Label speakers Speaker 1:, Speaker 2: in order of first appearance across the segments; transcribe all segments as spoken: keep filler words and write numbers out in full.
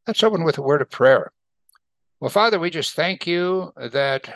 Speaker 1: Let's open with a word of prayer. Well, Father, we just thank you that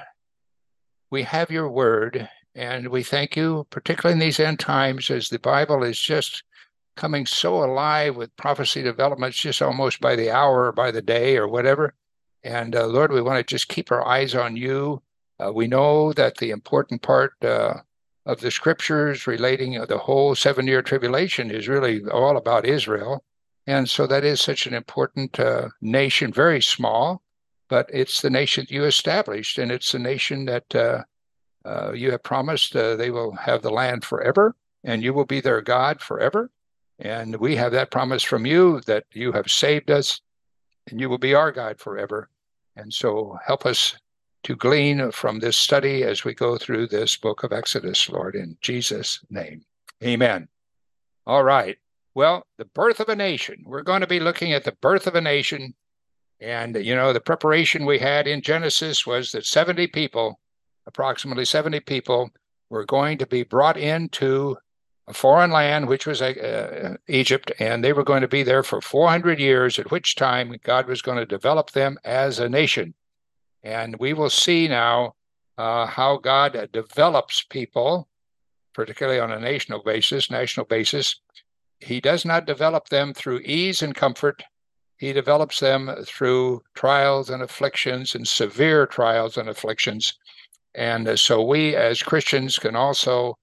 Speaker 1: we have your word, and we thank you, particularly in these end times, as the Bible is just coming so alive with prophecy developments just almost by the hour or by the day or whatever. And uh, Lord, we want to just keep our eyes on you. Uh, we know that the important part uh, of the scriptures relating the whole seven-year tribulation is really all about Israel. And so that is such an important uh, nation, very small, but it's the nation you established, and it's the nation that uh, uh, you have promised uh, they will have the land forever, and you will be their God forever. And we have that promise from you that you have saved us, and you will be our God forever. And so help us to glean from this study as we go through this book of Exodus, Lord, in Jesus' name. Amen. All right. Well, the birth of a nation. We're going to be looking at the birth of a nation. And, you know, the preparation we had in Genesis was that seventy people, approximately seventy people, were going to be brought into a foreign land, which was uh, Egypt, and they were going to be there for four hundred years, at which time God was going to develop them as a nation. And we will see now uh, how God develops people, particularly on a national basis, national basis. He does not develop them through ease and comfort. He develops them through trials and afflictions and severe trials and afflictions. And so we as Christians can also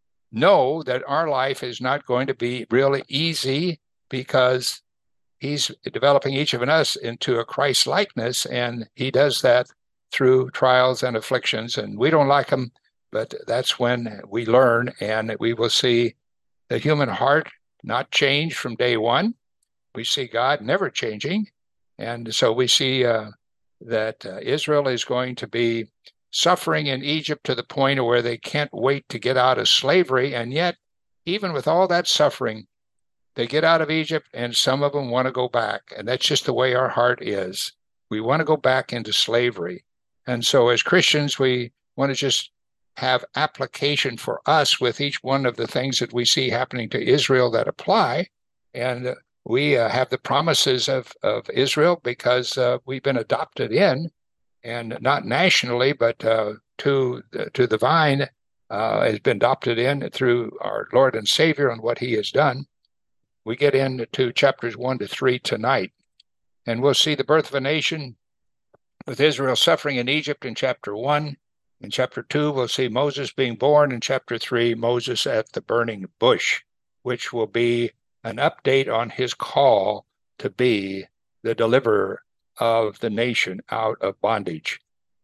Speaker 1: know that our life is not going to be really easy, because he's developing each of us into a Christ likeness, and he does that through trials and afflictions. And we don't like them, but that's when we learn, and we will see the human heart not change from day one. We see God never changing. And so we see uh, that uh, Israel is going to be suffering in Egypt to the point where they can't wait to get out of slavery. And yet, even with all that suffering, they get out of Egypt, and some of them want to go back. And that's just the way our heart is. We want to go back into slavery. And so as Christians, we want to just have application for us with each one of the things that we see happening to Israel that apply. And we uh, have the promises of, of Israel because uh, we've been adopted in, and not nationally, but uh, to, to the vine uh, has been adopted in through our Lord and Savior and what he has done. We get into chapters one to three tonight, and we'll see the birth of a nation with Israel suffering in Egypt in chapter one. In chapter two, we'll see Moses being born. In chapter three, Moses at the burning bush, which will be an update on his call to be the deliverer of the nation out of bondage.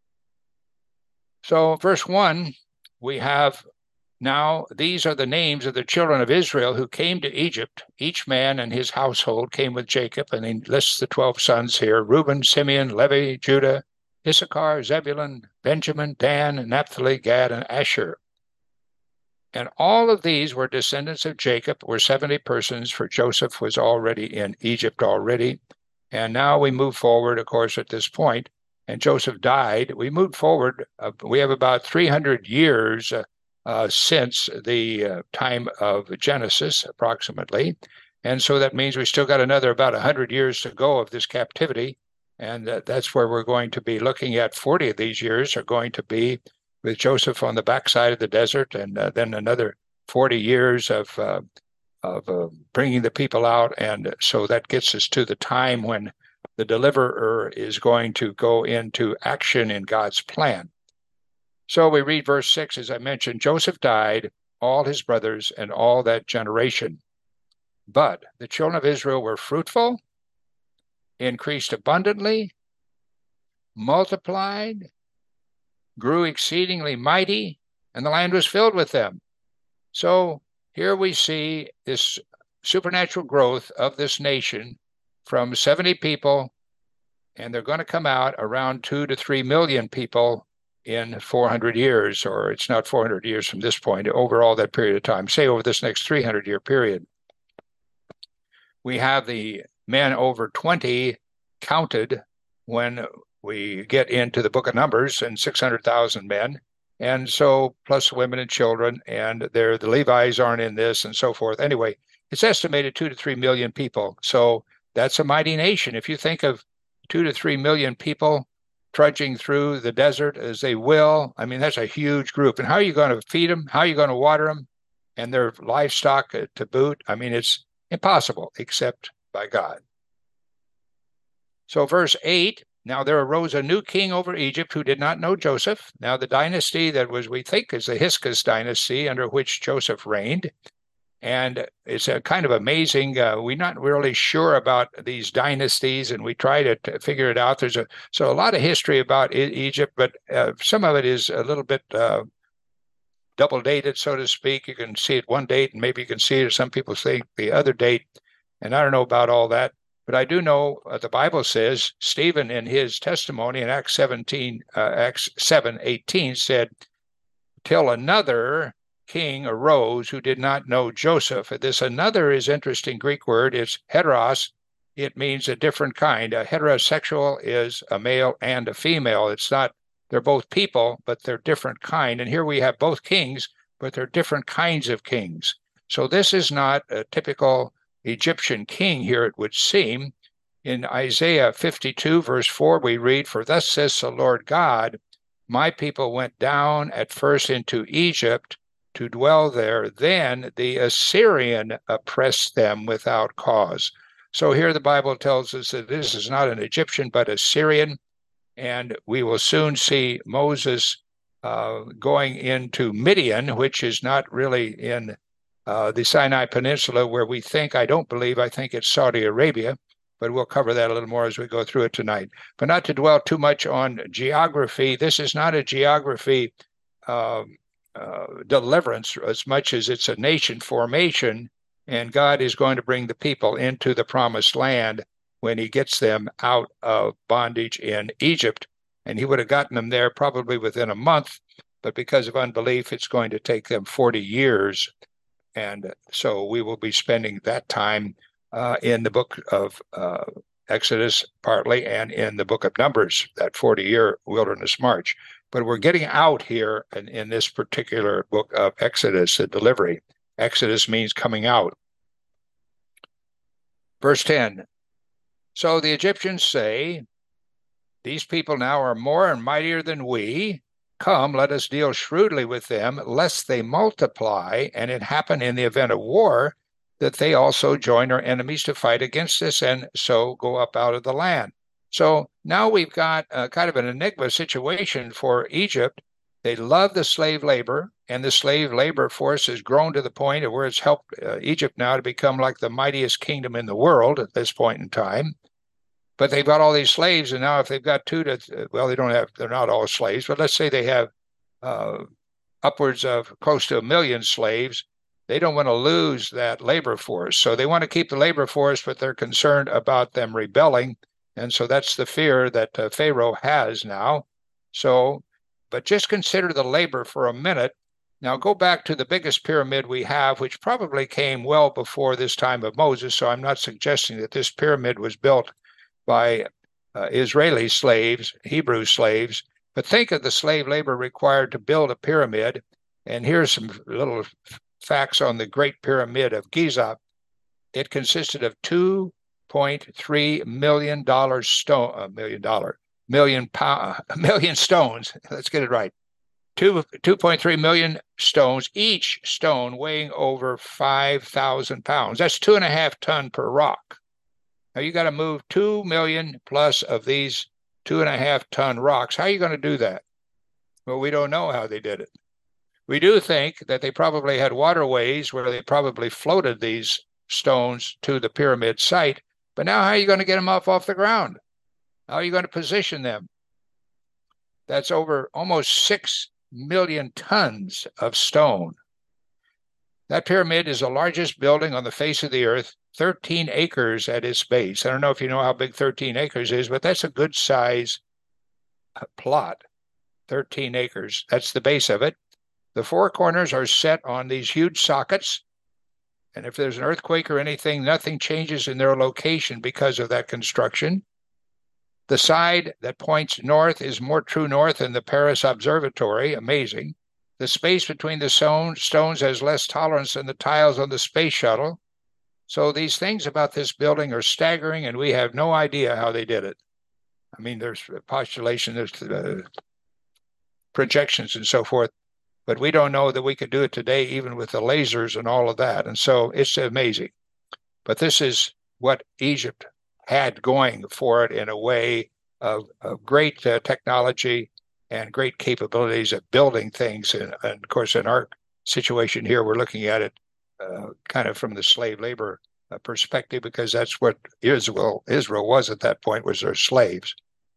Speaker 1: So verse one, we have now, these are the names of the children of Israel who came to Egypt. Each man and his household came with Jacob, and he lists the twelve sons here: Reuben, Simeon, Levi, Judah, Issachar, Zebulun, Benjamin, Dan, Naphtali, Gad, and Asher. And all of these were descendants of Jacob, were seventy persons, for Joseph was already in Egypt already. And now we move forward, of course, at this point, and Joseph died. We moved forward. Uh, we have about three hundred years uh, uh, since the uh, time of Genesis, approximately. And so that means we still got another about one hundred years to go of this captivity. And uh, that's where we're going to be looking at. forty of these years are going to be with Joseph on the backside of the desert, and uh, then another forty years of uh, of uh, bringing the people out. And so that gets us to the time when the deliverer is going to go into action in God's plan. So we read verse six, as I mentioned: Joseph died, all his brothers, and all that generation. But the children of Israel were fruitful, increased abundantly, multiplied, grew exceedingly mighty, and the land was filled with them. So here we see this supernatural growth of this nation from seventy people, and they're going to come out around two to three million people in four hundred years, or it's not four hundred years from this point, over all that period of time, say over this next three hundred year period. We have the men over twenty counted when we get into the book of Numbers, and six hundred thousand men. And so plus women and children, and there the Levites aren't in this, and so forth. Anyway, it's estimated two to three million people. So that's a mighty nation. If you think of two to three million people trudging through the desert as they will, I mean, that's a huge group. And how are you going to feed them? How are you going to water them? And their livestock to boot? I mean, it's impossible except by God. So verse eight, now there arose a new king over Egypt who did not know Joseph. Now the dynasty that was, we think, is the Hyksos dynasty under which Joseph reigned. And it's a kind of amazing. Uh, we're not really sure about these dynasties, and we try to, to figure it out. There's a so a lot of history about e- Egypt, but uh, some of it is a little bit uh, double dated, so to speak. You can see it one date, and maybe you can see it, or some people think the other date. And I don't know about all that, but I do know uh, the Bible says Stephen, in his testimony in Acts seventeen, uh, Acts seven eighteen, said, "Till another king arose who did not know Joseph." This another is interesting Greek word. It's heteros. It means a different kind. A heterosexual is a male and a female. It's not, they're both people, but they're different kind. And here we have both kings, but they're different kinds of kings. So this is not a typical Egyptian king here, it would seem. In Isaiah fifty-two, verse four, we read, "For thus says the Lord God, my people went down at first into Egypt to dwell there. Then the Assyrian oppressed them without cause." So here the Bible tells us that this is not an Egyptian, but Assyrian. And we will soon see Moses uh, going into Midian, which is not really in uh, the Sinai Peninsula where we think, I don't believe, I think it's Saudi Arabia, but we'll cover that a little more as we go through it tonight. But not to dwell too much on geography, this is not a geography uh, uh, deliverance as much as it's a nation formation, and God is going to bring the people into the promised land when he gets them out of bondage in Egypt. And he would have gotten them there probably within a month, but because of unbelief, it's going to take them forty years. And so we will be spending that time uh, in the book of uh, Exodus partly, and in the book of Numbers, that forty-year wilderness march. But we're getting out here in, in this particular book of Exodus, the delivery. Exodus means coming out. Verse ten, "So the Egyptians say, these people now are more and mightier than we. Come, let us deal shrewdly with them, lest they multiply, and it happen in the event of war, that they also join our enemies to fight against us, and so go up out of the land." So now we've got uh, kind of an enigma situation for Egypt. They love the slave labor, and the slave labor force has grown to the point of where it's helped uh, Egypt now to become like the mightiest kingdom in the world at this point in time. But they've got all these slaves, and now if they've got two to, well, they don't have, they're not all slaves, but let's say they have uh, upwards of close to a million slaves, they don't want to lose that labor force. So they want to keep the labor force, but they're concerned about them rebelling. And so that's the fear that uh, Pharaoh has now. So, but just consider the labor for a minute. Now go back to the biggest pyramid we have, which probably came well before this time of Moses. So I'm not suggesting that this pyramid was built by uh, Israeli slaves, Hebrew slaves, but think of the slave labor required to build a pyramid. And here's some little facts on the Great Pyramid of Giza. It consisted of two point three million dollars stone, a uh, million dollar, million pound, million stones. Let's get it right. Two, 2.3 million stones, each stone weighing over five thousand pounds. That's two and a half ton per rock. Now you got to move two million plus of these two and a half ton rocks. How are you going to do that? Well, we don't know how they did it. We do think that they probably had waterways where they probably floated these stones to the pyramid site. But now how are you going to get them off off the ground? How are you going to position them? That's over almost six million tons of stone. That pyramid is the largest building on the face of the earth, thirteen acres at its base. I don't know if you know how big thirteen acres is, but that's a good size plot, thirteen acres. That's the base of it. The four corners are set on these huge sockets. And if there's an earthquake or anything, nothing changes in their location because of that construction. The side that points north is more true north than the Paris Observatory. Amazing. The space between the stones has less tolerance than the tiles on the space shuttle. So these things about this building are staggering, and we have no idea how they did it. I mean, there's postulation, there's uh, projections and so forth, but we don't know that we could do it today, even with the lasers and all of that. And so it's amazing. But this is what Egypt had going for it in a way of, of great uh, technology and great capabilities of building things. And, and of course, in our situation here, we're looking at it uh, kind of from the slave labor uh, perspective, because that's what Israel Israel was at that point, was their slaves.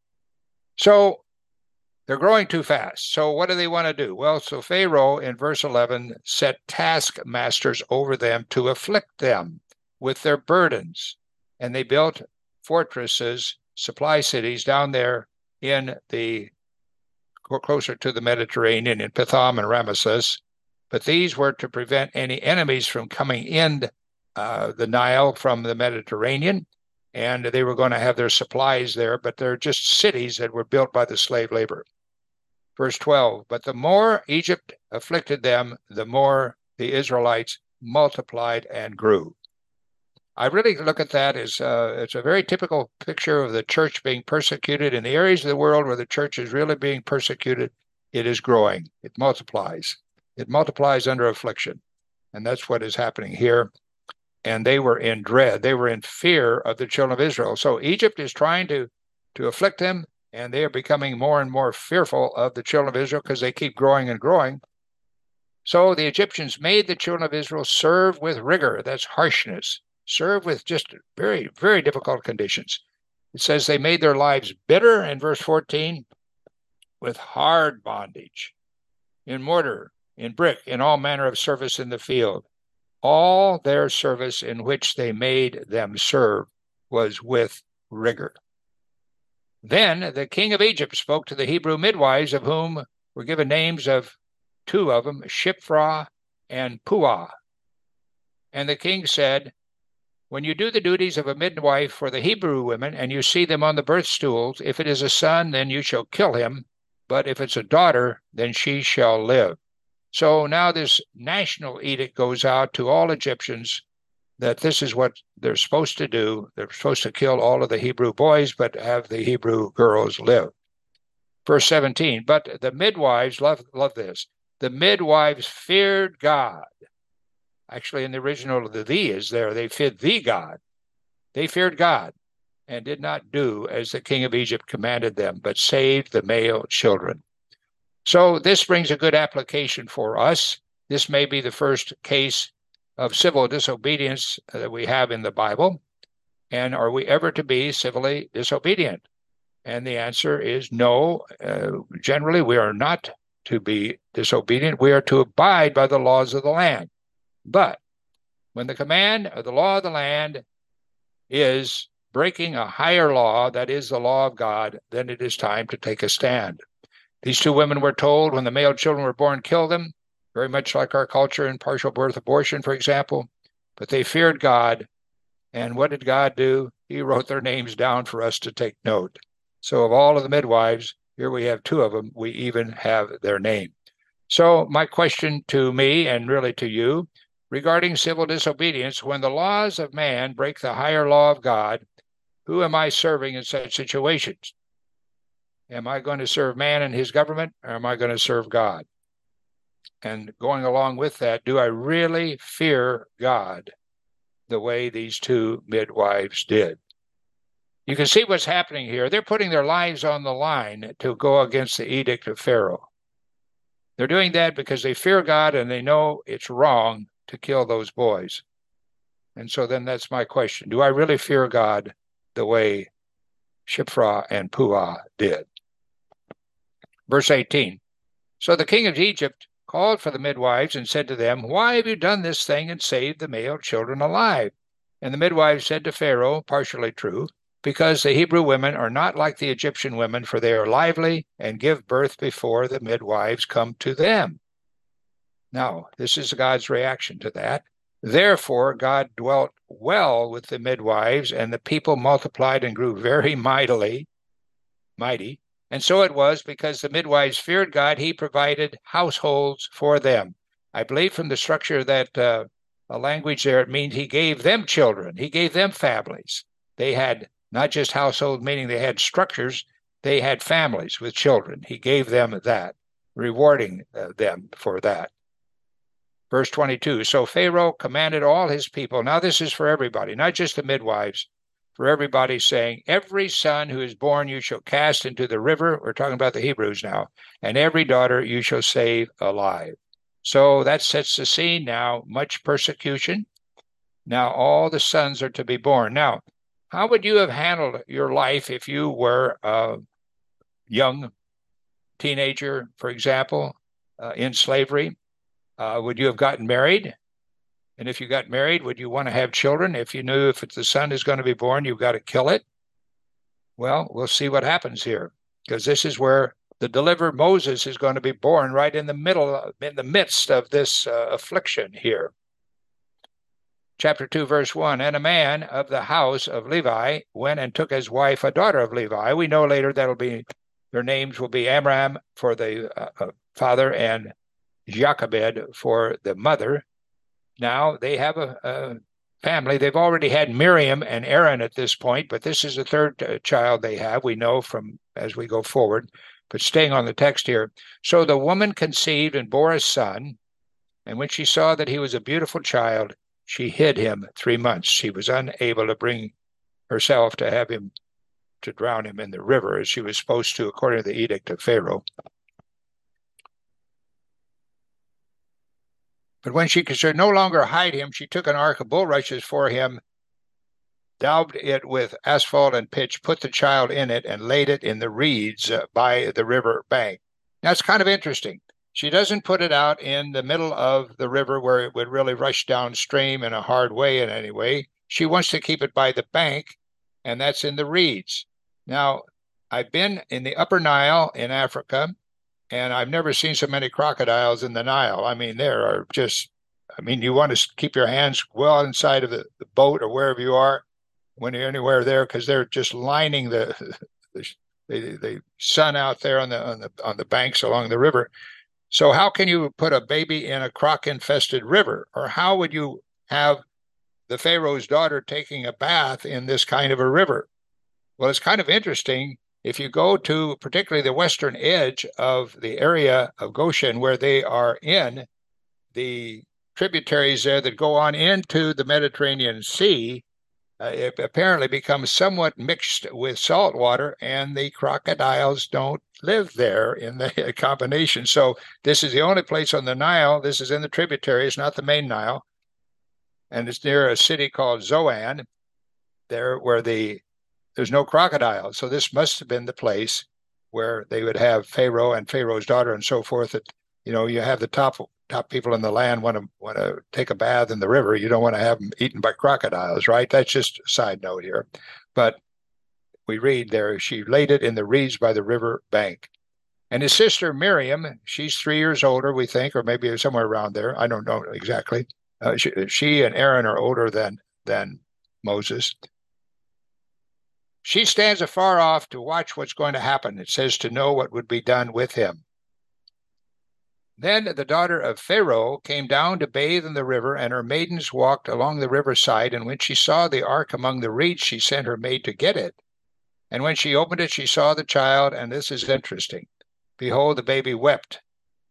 Speaker 1: So they're growing too fast. So what do they want to do? Well, so Pharaoh in verse eleven set taskmasters over them to afflict them with their burdens. And they built fortresses, supply cities down there in the closer to the Mediterranean, in Pithom and Ramesses. But these were to prevent any enemies from coming in uh, the Nile from the Mediterranean. And they were going to have their supplies there, but they're just cities that were built by the slave labor. Verse twelve, but the more Egypt afflicted them, the more the Israelites multiplied and grew. I really look at that as uh, it's a very typical picture of the church being persecuted. In the areas of the world where the church is really being persecuted, it is growing. It multiplies. It multiplies under affliction. And that's what is happening here. And they were in dread. They were in fear of the children of Israel. So Egypt is trying to, to afflict them, and they are becoming more and more fearful of the children of Israel because they keep growing and growing. So the Egyptians made the children of Israel serve with rigor. That's harshness. Serve with just very, very difficult conditions. It says they made their lives bitter in verse fourteen with hard bondage, in mortar, in brick, in all manner of service in the field. All their service in which they made them serve was with rigor. Then the king of Egypt spoke to the Hebrew midwives, of whom were given names of two of them, Shiphrah and Puah. And the king said, when you do the duties of a midwife for the Hebrew women, and you see them on the birth stools, if it is a son, then you shall kill him. But if it's a daughter, then she shall live. So now this national edict goes out to all Egyptians that this is what they're supposed to do. They're supposed to kill all of the Hebrew boys, but have the Hebrew girls live. Verse seventeen, but the midwives, love, love this, the midwives feared God. Actually, in the original, the thee is there. They feared thee, God. They feared God and did not do as the king of Egypt commanded them, but saved the male children. So this brings a good application for us. This may be the first case of civil disobedience that we have in the Bible. And are we ever to be civilly disobedient? And the answer is no. Uh, generally, we are not to be disobedient. We are to abide by the laws of the land. But when the command of the law of the land is breaking a higher law, that is the law of God, then it is time to take a stand. These two women were told when the male children were born, kill them, very much like our culture in partial birth abortion, for example. But they feared God. And what did God do? He wrote their names down for us to take note. So of all of the midwives, here we have two of them. We even have their name. So my question to me, and really to you, regarding civil disobedience, when the laws of man break the higher law of God, who am I serving in such situations? Am I going to serve man and his government, or am I going to serve God? And going along with that, do I really fear God the way these two midwives did? You can see what's happening here. They're putting their lives on the line to go against the edict of Pharaoh. They're doing that because they fear God and they know it's wrong to kill those boys. And so then that's my question. Do I really fear God the way Shiphrah and Puah did? Verse eighteen, so the king of Egypt called for the midwives and said to them, why have you done this thing and saved the male children alive? And the midwives said to Pharaoh, partially true, because the Hebrew women are not like the Egyptian women, for they are lively and give birth before the midwives come to them. Now, this is God's reaction to that. Therefore, God dwelt well with the midwives, and the people multiplied and grew very mightily, mighty. And so it was, because the midwives feared God, he provided households for them. I believe from the structure that uh, a language there, it means he gave them children. He gave them families. They had not just household, meaning they had structures, they had families with children. He gave them that, rewarding uh, them for that. Verse twenty-two, so Pharaoh commanded all his people. Now this is for everybody, not just the midwives, for everybody, saying, every son who is born you shall cast into the river. We're talking about the Hebrews now. And every daughter you shall save alive. So that sets the scene now, much persecution. Now all the sons are to be born. Now, how would you have handled your life if you were a young teenager, for example, uh, in slavery? Uh, would you have gotten married? And if you got married, would you want to have children? If you knew if the son is going to be born, you've got to kill it? Well, we'll see what happens here, because this is where the deliverer Moses is going to be born, right in the middle, in the midst of this uh, affliction here. Chapter two, verse one, and a man of the house of Levi went and took as wife a daughter of Levi. We know later that'll be, their names will be Amram for the uh, father and Jochebed for the mother. Now they have a, a family. They've already had Miriam and Aaron at this point, but this is the third uh, child they have. We know from as we go forward, but staying on the text here. So the woman conceived and bore a son, and when she saw that he was a beautiful child, she hid him three months. She was unable to bring herself to have him, to drown him in the river, as she was supposed to, according to the edict of Pharaoh. But when she could no longer hide him, she took an ark of bulrushes for him, daubed it with asphalt and pitch, put the child in it, and laid it in the reeds uh, by the river bank. Now, it's kind of interesting. She doesn't put it out in the middle of the river where it would really rush downstream in a hard way in any way. She wants to keep it by the bank, and that's in the reeds. Now, I've been in the upper Nile in Africa, and I've never seen so many crocodiles in the Nile. I mean, there are just, I mean, you want to keep your hands well inside of the, the boat or wherever you are when you're anywhere there, because they're just lining the, the, the, the sun out there on the, on the, on the banks along the river. So how can you put a baby in a croc-infested river? Or how would you have the Pharaoh's daughter taking a bath in this kind of a river? Well, it's kind of interesting. If you go to particularly the western edge of the area of Goshen, where they are in, the tributaries there that go on into the Mediterranean Sea, uh, it apparently becomes somewhat mixed with salt water, and the crocodiles don't live there in the combination. So this is the only place on the Nile. This is in the tributaries, not the main Nile. And it's near a city called Zoan, there where the there's no crocodiles. So this must have been the place where they would have Pharaoh and Pharaoh's daughter and so forth. That, you know, you have the top top people in the land want to want to take a bath in the river. You don't want to have them eaten by crocodiles, right? That's just a side note here. But we read there, she laid it in the reeds by the river bank. And his sister Miriam, she's three years older, we think, or maybe somewhere around there. I don't know exactly. Uh, she, she and Aaron are older than than Moses. She stands afar off to watch what's going to happen. It says to know what would be done with him. Then the daughter of Pharaoh came down to bathe in the river, and her maidens walked along the riverside. And when she saw the ark among the reeds, she sent her maid to get it. And when she opened it, she saw the child, and this is interesting. Behold, the baby wept.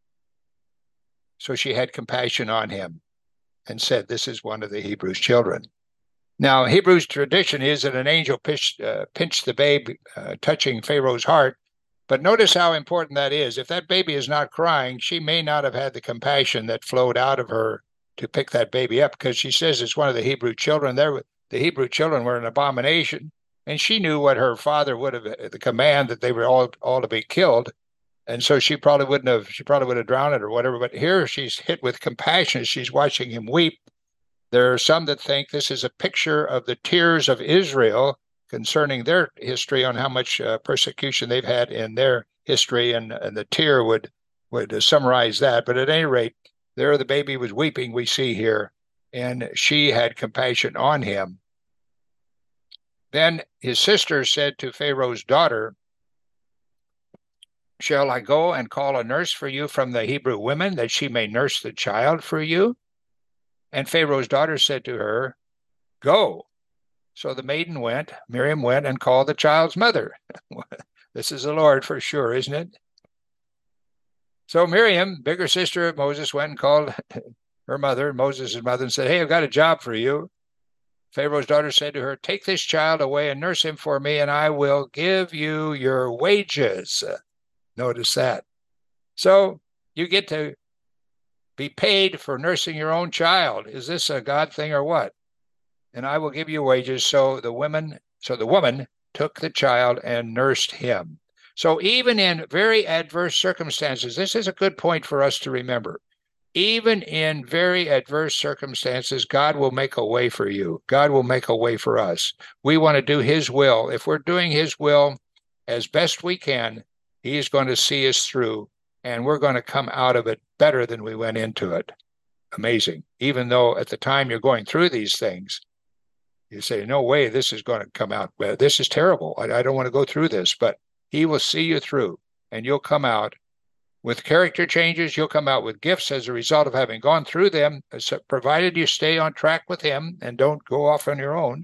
Speaker 1: So she had compassion on him and said, this is one of the Hebrews' children. Now, Hebrews tradition is that an angel pinched, uh, pinched the babe, uh, touching Pharaoh's heart. But notice how important that is. If that baby is not crying, she may not have had the compassion that flowed out of her to pick that baby up, because she says it's one of the Hebrew children. There, the Hebrew children were an abomination, and she knew what her father would have, the command that they were all, all to be killed. And so she probably wouldn't have, she probably would have drowned it or whatever. But here she's hit with compassion. She's watching him weep. There are some that think this is a picture of the tears of Israel concerning their history, on how much uh, persecution they've had in their history, and, and the tear would, would uh, summarize that. But at any rate, there the baby was weeping, we see here, and she had compassion on him. Then his sister said to Pharaoh's daughter, shall I go and call a nurse for you from the Hebrew women, that she may nurse the child for you? And Pharaoh's daughter said to her, go. So the maiden went, Miriam went and called the child's mother. This is the Lord for sure, isn't it? So Miriam, bigger sister of Moses, went and called her mother, Moses' mother, and said, hey, I've got a job for you. Pharaoh's daughter said to her, take this child away and nurse him for me, and I will give you your wages. Notice that. So you get to be paid for nursing your own child. Is this a God thing or what? And I will give you wages. So the women, so the woman took the child and nursed him. So even in very adverse circumstances, this is a good point for us to remember. Even in very adverse circumstances, God will make a way for you. God will make a way for us. We want to do his will. If we're doing his will as best we can, he is going to see us through, and we're going to come out of it better than we went into it. Amazing. Even though at the time you're going through these things, you say, no way, this is going to come out. This is terrible. I, I don't want to go through this, but he will see you through, and you'll come out with character changes. You'll come out with gifts as a result of having gone through them, provided you stay on track with him and don't go off on your own.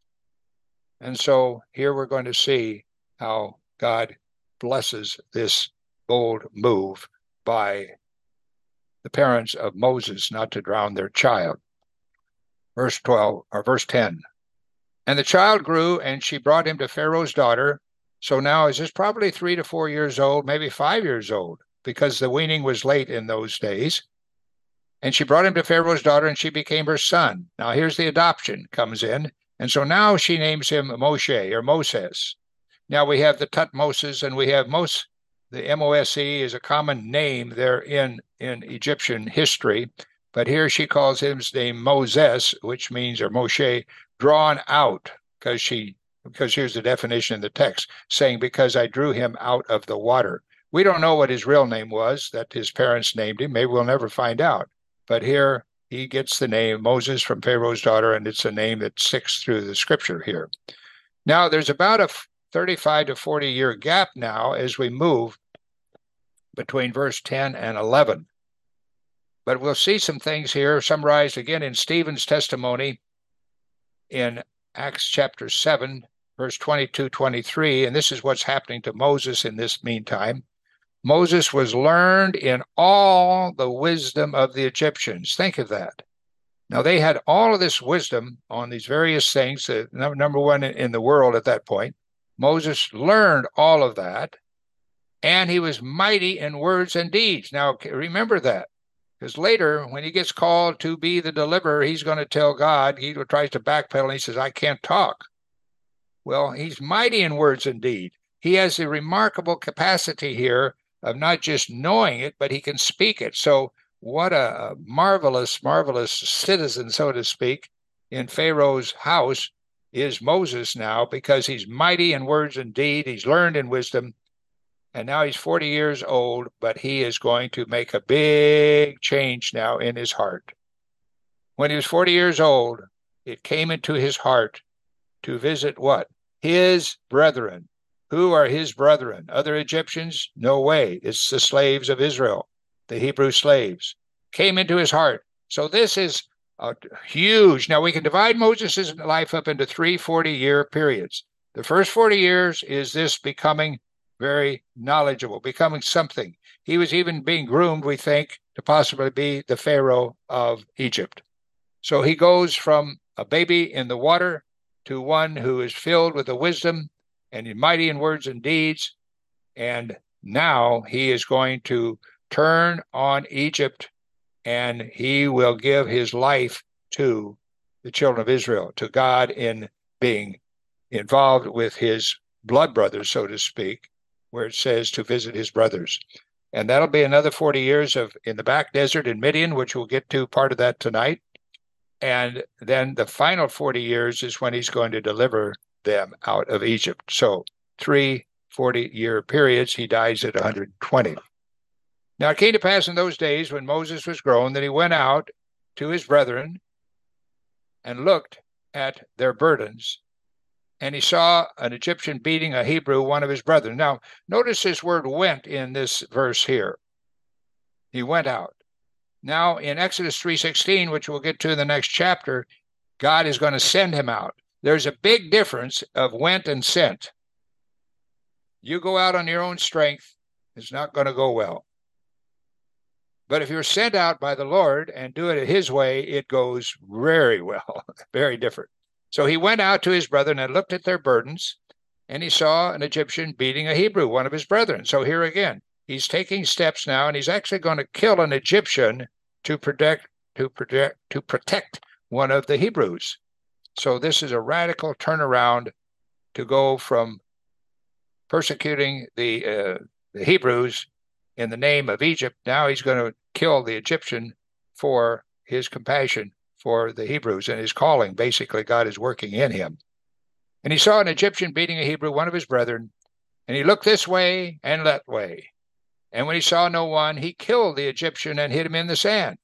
Speaker 1: And so here we're going to see how God blesses this bold move by the parents of Moses not to drown their child. Verse twelve, or verse ten. And the child grew, and she brought him to Pharaoh's daughter. So now is this probably three to four years old, maybe five years old, because the weaning was late in those days. And she brought him to Pharaoh's daughter, and she became her son. Now here's the adoption comes in. And so now she names him Moshe, or Moses. Now we have the Tutmosis, and we have Mos. The M O S E is a common name there in, in Egyptian history. But here she calls his name Moses, which means, or Moshe, drawn out, because she, because here's the definition in the text, saying, because I drew him out of the water. We don't know what his real name was, that his parents named him. Maybe we'll never find out. But here he gets the name Moses from Pharaoh's daughter, and it's a name that sticks through the scripture here. Now, there's about a thirty-five to forty year gap now as we move between verse ten and eleven. But we'll see some things here summarized again in Stephen's testimony in Acts chapter seven, verse twenty-two, twenty-three. And this is what's happening to Moses in this meantime. Moses was learned in all the wisdom of the Egyptians. Think of that. Now, they had all of this wisdom on these various things, uh, number one in the world at that point. Moses learned all of that, and he was mighty in words and deeds. Now, remember that. Because later, when he gets called to be the deliverer, he's going to tell God, he tries to backpedal, and he says, I can't talk. Well, he's mighty in words and deed. He has a remarkable capacity here of not just knowing it, but he can speak it. So what a marvelous, marvelous citizen, so to speak, in Pharaoh's house is Moses now, because he's mighty in words and deed. He's learned in wisdom. And now he's forty years old, but he is going to make a big change now in his heart. When he was forty years old, it came into his heart to visit what? His brethren. Who are his brethren? Other Egyptians? No way. It's the slaves of Israel, the Hebrew slaves. Came into his heart. So this is a huge. Now we can divide Moses' life up into three forty-year periods. The first forty years is this becoming very knowledgeable, becoming something. He was even being groomed, we think, to possibly be the Pharaoh of Egypt. So he goes from a baby in the water to one who is filled with the wisdom and mighty in words and deeds. And now he is going to turn on Egypt, and he will give his life to the children of Israel, to God, in being involved with his blood brothers, so to speak, where it says to visit his brothers. And that'll be another forty years of in the back desert in Midian, which we'll get to part of that tonight. And then the final forty years is when he's going to deliver them out of Egypt. So three forty-year periods. He dies at one hundred twenty. Now it came to pass in those days when Moses was grown that he went out to his brethren and looked at their burdens. And he saw an Egyptian beating a Hebrew, one of his brethren. Now, notice this word went in this verse here. He went out. Now, in Exodus three sixteen, which we'll get to in the next chapter, God is going to send him out. There's a big difference of went and sent. You go out on your own strength, it's not going to go well. But if you're sent out by the Lord and do it his way, it goes very well, very different. So he went out to his brethren and looked at their burdens, and he saw an Egyptian beating a Hebrew, one of his brethren. So here again, he's taking steps now, and he's actually going to kill an Egyptian to protect, to protect, to protect one of the Hebrews. So this is a radical turnaround to go from persecuting the, uh, the Hebrews in the name of Egypt. Now he's going to kill the Egyptian for his compassion for the Hebrews and his calling. Basically, God is working in him. And he saw an Egyptian beating a Hebrew, one of his brethren, and he looked this way and that way. And when he saw no one, he killed the Egyptian and hid him in the sand.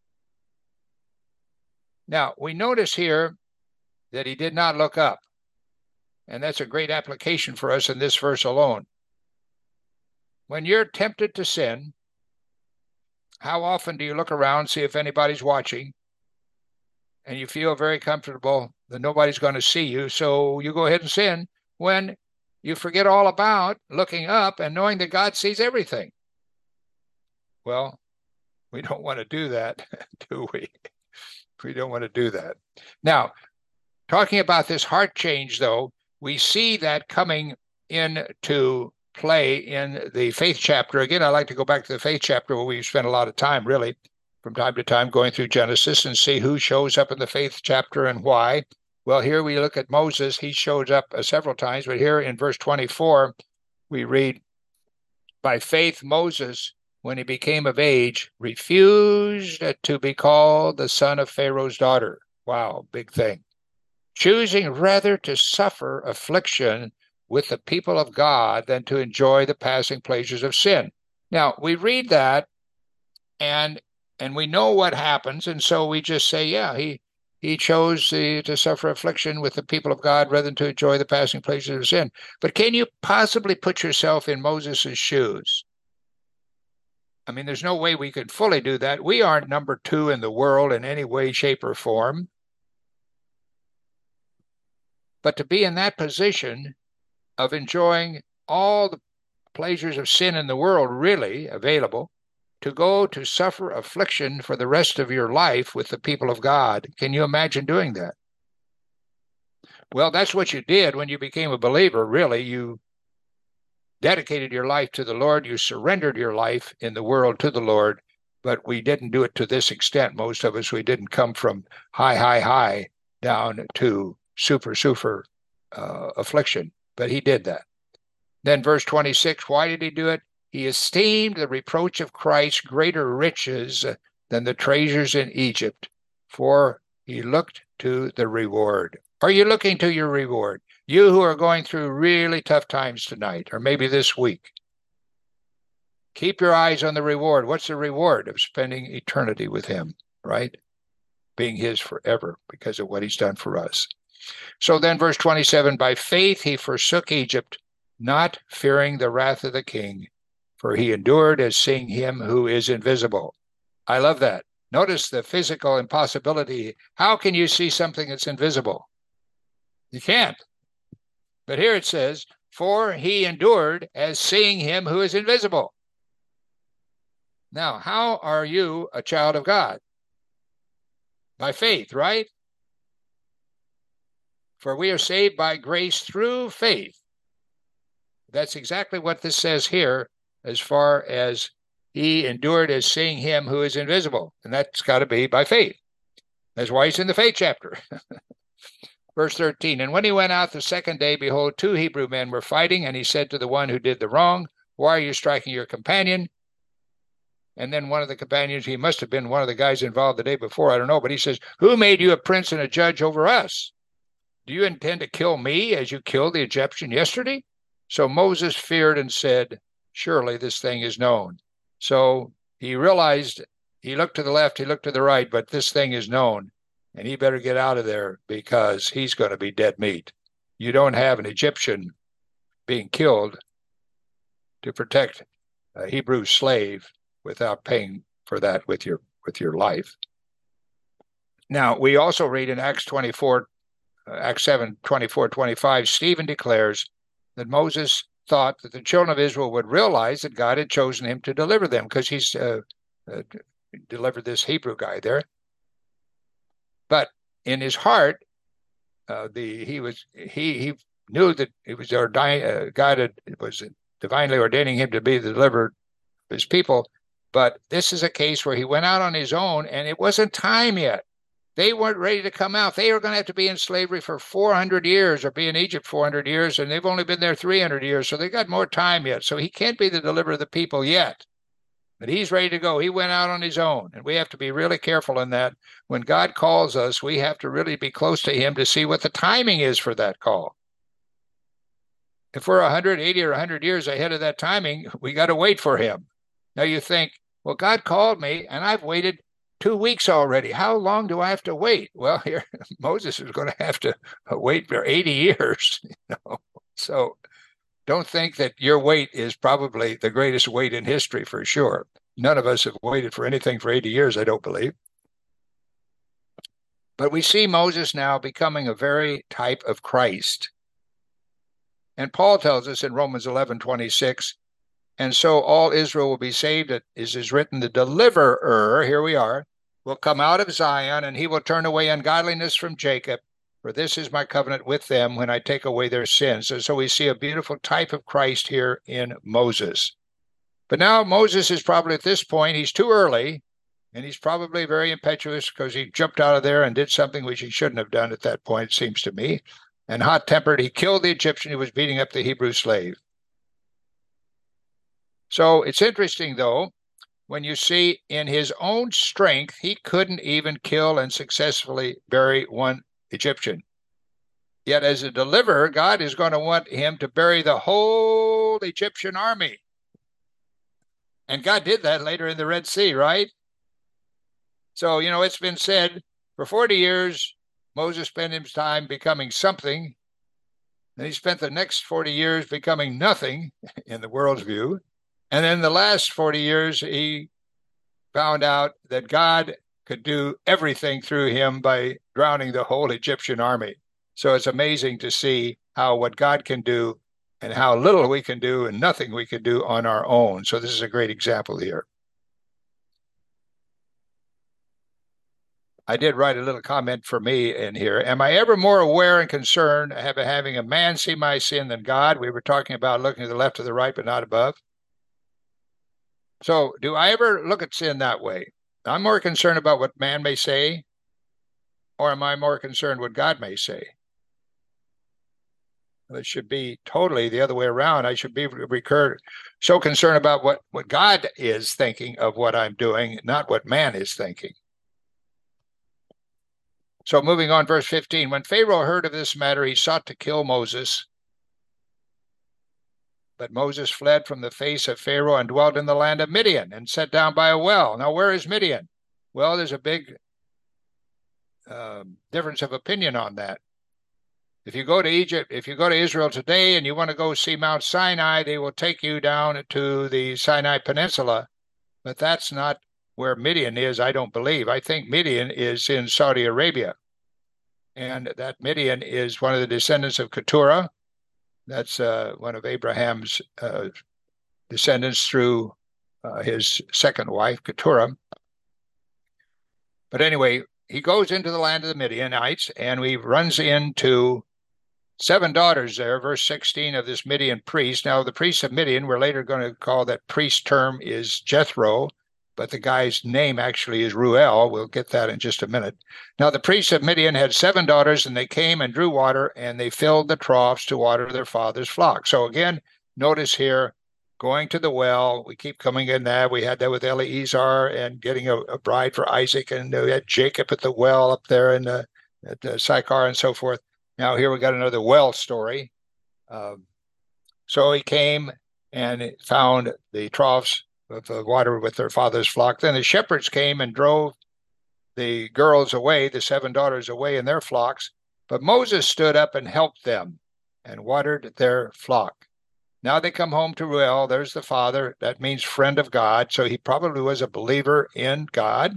Speaker 1: Now, we notice here that he did not look up. And that's a great application for us in this verse alone. When you're tempted to sin, how often do you look around, see if anybody's watching, and you feel very comfortable that nobody's going to see you, so you go ahead and sin, when you forget all about looking up and knowing that God sees everything? Well, we don't want to do that, do we? We don't want to do that. Now, talking about this heart change, though, we see that coming into play in the faith chapter. Again, I like to go back to the faith chapter where we spend a lot of time, really, from time to time, going through Genesis and see who shows up in the faith chapter and why. Well, here we look at Moses. He shows up uh, several times, but here in verse twenty-four, we read, by faith, Moses, when he became of age, refused to be called the son of Pharaoh's daughter. Wow, big thing. Choosing rather to suffer affliction with the people of God than to enjoy the passing pleasures of sin. Now, we read that, and and we know what happens, and so we just say, yeah, he he chose uh, to suffer affliction with the people of God rather than to enjoy the passing pleasures of sin. But can you possibly put yourself in Moses' shoes? I mean, there's no way we could fully do that. We aren't number two in the world in any way, shape, or form. But to be in that position of enjoying all the pleasures of sin in the world really available, to go to suffer affliction for the rest of your life with the people of God, can you imagine doing that? Well, that's what you did when you became a believer, really. You dedicated your life to the Lord. You surrendered your life in the world to the Lord, but we didn't do it to this extent. Most of us, we didn't come from high, high, high down to super, super uh, affliction, but he did that. Then verse twenty-six, why did he do it? He esteemed the reproach of Christ greater riches than the treasures in Egypt, for he looked to the reward. Are you looking to your reward? You who are going through really tough times tonight, or maybe this week, keep your eyes on the reward. What's the reward of spending eternity with him, right? Being his forever because of what he's done for us. So then verse twenty-seven, by faith he forsook Egypt, not fearing the wrath of the king, for he endured as seeing him who is invisible. I love that. Notice the physical impossibility. How can you see something that's invisible? You can't. But here it says, for he endured as seeing him who is invisible. Now, how are you a child of God? By faith, right? For we are saved by grace through faith. That's exactly what this says here, as far as he endured as seeing him who is invisible. And that's got to be by faith. That's why it's in the faith chapter. Verse thirteen, and when he went out the second day, behold, two Hebrew men were fighting, and he said to the one who did the wrong, why are you striking your companion? And then one of the companions, he must have been one of the guys involved the day before, I don't know, but he says, who made you a prince and a judge over us? Do you intend to kill me as you killed the Egyptian yesterday? So Moses feared and said, surely this thing is known. So he realized, he looked to the left, he looked to the right, but this thing is known, and he better get out of there because he's going to be dead meat. You don't have an Egyptian being killed to protect a Hebrew slave without paying for that with your with your life. Now, we also read in Acts twenty-four, uh, Acts seven, twenty-four, twenty-five, Stephen declares that Moses thought that the children of Israel would realize that God had chosen him to deliver them, because he's uh, uh, delivered this Hebrew guy there. But in his heart, uh, the he was he he knew that it was ordained, uh, God had, was divinely ordaining him to be the deliverer of his people. But this is a case where he went out on his own, and it wasn't time yet. They weren't ready to come out. They were going to have to be in slavery for four hundred years, or be in Egypt four hundred years, and they've only been there three hundred years, so they got more time yet. So he can't be the deliverer of the people yet. But he's ready to go. He went out on his own, and we have to be really careful in that. When God calls us, we have to really be close to him to see what the timing is for that call. If we're one hundred eighty or one hundred years ahead of that timing, we got to wait for him. Now you think, well, God called me, and I've waited two weeks already. How long do I have to wait? Well, here, Moses is going to have to wait for eighty years. You know? So don't think that your wait is probably the greatest wait in history, for sure. None of us have waited for anything for eighty years, I don't believe. But we see Moses now becoming a very type of Christ. And Paul tells us in Romans eleven twenty-six, and so all Israel will be saved. It is written, the deliverer, here we are, will come out of Zion, and he will turn away ungodliness from Jacob. For this is my covenant with them when I take away their sins. And so we see a beautiful type of Christ here in Moses. But now Moses is probably at this point, he's too early, and he's probably very impetuous because he jumped out of there and did something which he shouldn't have done at that point, it seems to me. And hot-tempered, he killed the Egyptian who was beating up the Hebrew slave. So it's interesting, though, when you see in his own strength, he couldn't even kill and successfully bury one Egyptian. Yet as a deliverer, God is going to want him to bury the whole Egyptian army. And God did that later in the Red Sea, right? So, you know, it's been said for forty years, Moses spent his time becoming something. Then he spent the next forty years becoming nothing in the world's view. And then the last forty years, he found out that God could do everything through him by drowning the whole Egyptian army. So it's amazing to see how what God can do and how little we can do and nothing we can do on our own. So this is a great example here. I did write a little comment for me in here. Am I ever more aware and concerned of having a man see my sin than God? We were talking about looking to the left or the right, but not above. So do I ever look at sin that way? I'm more concerned about what man may say, or am I more concerned what God may say? It should be totally the other way around. I should be recur- so concerned about what, what God is thinking of what I'm doing, not what man is thinking. So moving on, verse fifteen, when Pharaoh heard of this matter, he sought to kill Moses. But Moses fled from the face of Pharaoh and dwelt in the land of Midian and sat down by a well. Now, where is Midian? Well, there's a big uh, difference of opinion on that. If you go to Egypt, if you go to Israel today and you want to go see Mount Sinai, they will take you down to the Sinai Peninsula. But that's not where Midian is, I don't believe. I think Midian is in Saudi Arabia. And that Midian is one of the descendants of Keturah. That's uh, one of Abraham's uh, descendants through uh, his second wife, Keturah. But anyway, he goes into the land of the Midianites, and he runs into seven daughters there, verse sixteen of this Midian priest. Now, the priests of Midian, we're later going to call that priest term is Jethro, but the guy's name actually is Ruel. We'll get that in just a minute. Now, the priests of Midian had seven daughters, and they came and drew water, and they filled the troughs to water their father's flock. So again, notice here, going to the well. We keep coming in that. We had that with Eleazar and getting a, a bride for Isaac, and we had Jacob at the well up there in the, at the Sychar and so forth. Now here we got another well story. Um, so he came and found the troughs of the water with their father's flock. Then the shepherds came and drove the girls away, the seven daughters away in their flocks. But Moses stood up and helped them and watered their flock. Now they come home to Ruel. There's the father. That means friend of God. So he probably was a believer in God.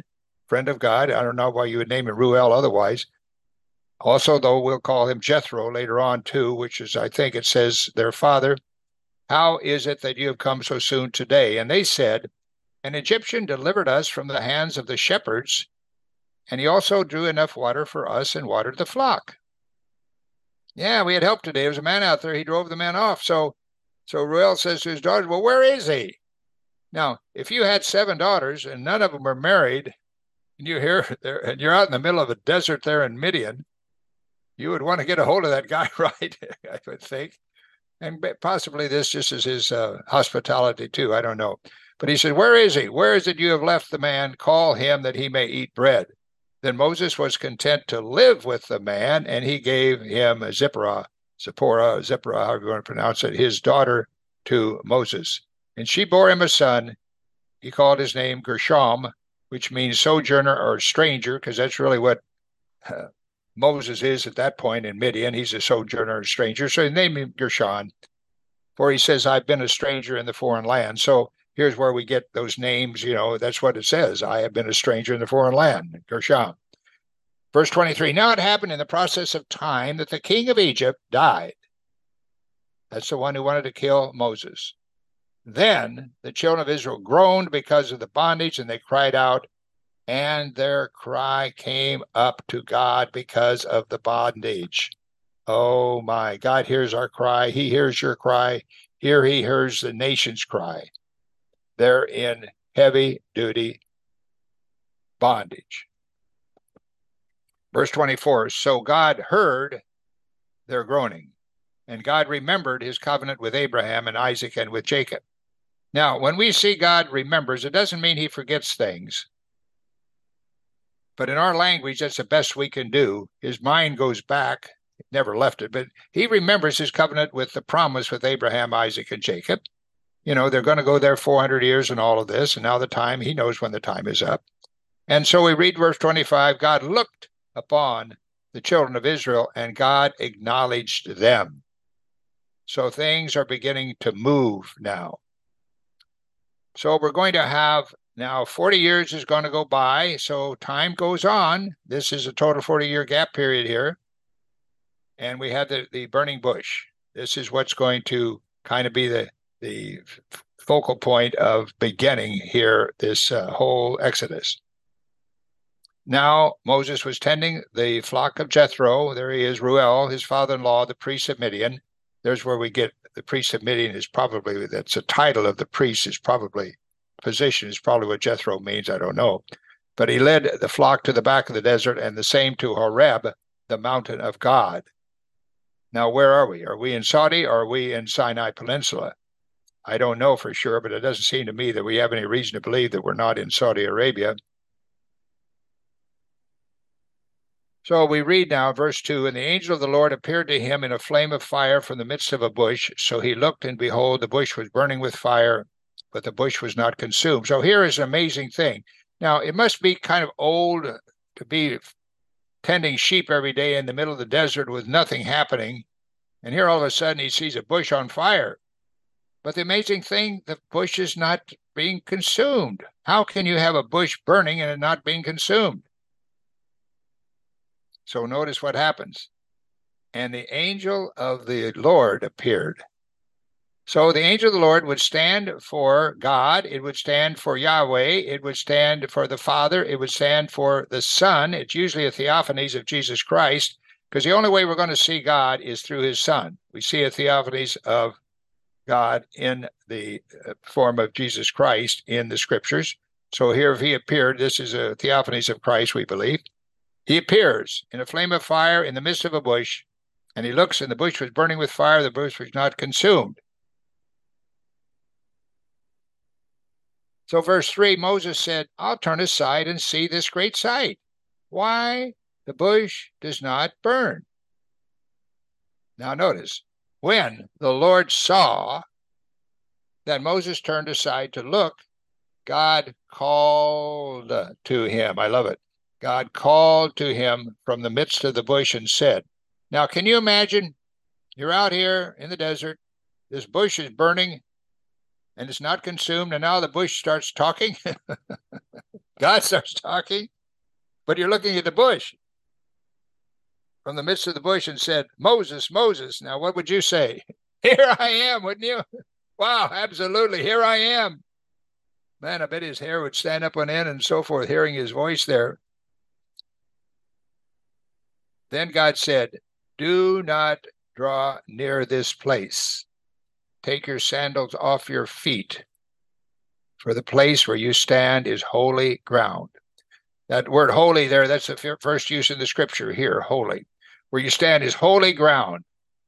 Speaker 1: friend of God. I don't know why you would name him Ruel otherwise. Also, though, we'll call him Jethro later on too, which is, I think it says, their father. How is it that you have come so soon today? And they said, an Egyptian delivered us from the hands of the shepherds, and he also drew enough water for us and watered the flock. Yeah, we had help today. There was a man out there. He drove the man off. So, so Ruel says to his daughters, well, where is he? Now, if you had seven daughters and none of them were married, and you hear there, and you're out in the middle of a desert there in Midian, you would want to get a hold of that guy, right? I would think. And possibly this just is his uh, hospitality too. I don't know. But he said, where is he? Where is it you have left the man? Call him that he may eat bread. Then Moses was content to live with the man, and he gave him Zipporah, Zipporah, Zipporah, however you want to pronounce it, his daughter to Moses. And she bore him a son. He called his name Gershom, which means sojourner or stranger, because that's really what uh, Moses is at that point in Midian. He's a sojourner or stranger. So he named him Gershon, for he says, I've been a stranger in the foreign land. So here's where we get those names. You know, that's what it says. I have been a stranger in the foreign land, Gershom. Verse twenty-three, now it happened in the process of time that the king of Egypt died. That's the one who wanted to kill Moses. Then the children of Israel groaned because of the bondage, and they cried out, and their cry came up to God because of the bondage. Oh my, God hears our cry. He hears your cry. Here he hears the nation's cry. They're in heavy duty bondage. Verse twenty-four, so God heard their groaning, and God remembered his covenant with Abraham and Isaac and with Jacob. Now, when we see God remembers, it doesn't mean he forgets things. But in our language, that's the best we can do. His mind goes back, never left it, but he remembers his covenant with the promise with Abraham, Isaac, and Jacob. You know, they're going to go there four hundred years and all of this, and now the time, he knows when the time is up. And so we read verse twenty-five, God looked upon the children of Israel, and God acknowledged them. So things are beginning to move now. So we're going to have now forty years is going to go by. So time goes on. This is a total forty year gap period here. And we have the, the burning bush. This is what's going to kind of be the, the focal point of beginning here, this uh, whole Exodus. Now Moses was tending the flock of Jethro. There he is, Ruel, his father-in-law, the priest of Midian. There's where we get the priest of Midian is probably, that's a title of the priest is probably, position is probably what Jethro means, I don't know. But he led the flock to the back of the desert, and the same to Horeb, the mountain of God. Now, where are we? Are we in Saudi or are we in Sinai Peninsula? I don't know for sure, but it doesn't seem to me that we have any reason to believe that we're not in Saudi Arabia. So we read now, verse two, and the angel of the Lord appeared to him in a flame of fire from the midst of a bush. So he looked, and behold, the bush was burning with fire, but the bush was not consumed. So here is an amazing thing. Now, it must be kind of old to be tending sheep every day in the middle of the desert with nothing happening. And here all of a sudden he sees a bush on fire. But the amazing thing, the bush is not being consumed. How can you have a bush burning and it not being consumed? So notice what happens. And the angel of the Lord appeared. So the angel of the Lord would stand for God. It would stand for Yahweh. It would stand for the Father. It would stand for the Son. It's usually a theophanies of Jesus Christ, because the only way we're going to see God is through his Son. We see a theophanies of God in the form of Jesus Christ in the scriptures. So here he appeared. This is a theophanies of Christ, we believe. He appears in a flame of fire in the midst of a bush, and he looks, and the bush was burning with fire. The bush was not consumed. So verse three, Moses said, I'll turn aside and see this great sight, why the bush does not burn. Now notice, when the Lord saw that Moses turned aside to look, God called to him. I love it. God called to him from the midst of the bush and said, now, can you imagine? You're out here in the desert. This bush is burning and it's not consumed. And now the bush starts talking. God starts talking. but you're looking at the bush from the midst of the bush and said, Moses, Moses. Now, what would you say? Here I am, wouldn't you? Wow, absolutely. Here I am. Man, I bet his hair would stand up on end and so forth, hearing his voice there. Then God said, do not draw near this place. Take your sandals off your feet, for the place where you stand is holy ground. That word holy there, that's the first use in the scripture here, holy. Where you stand is holy ground.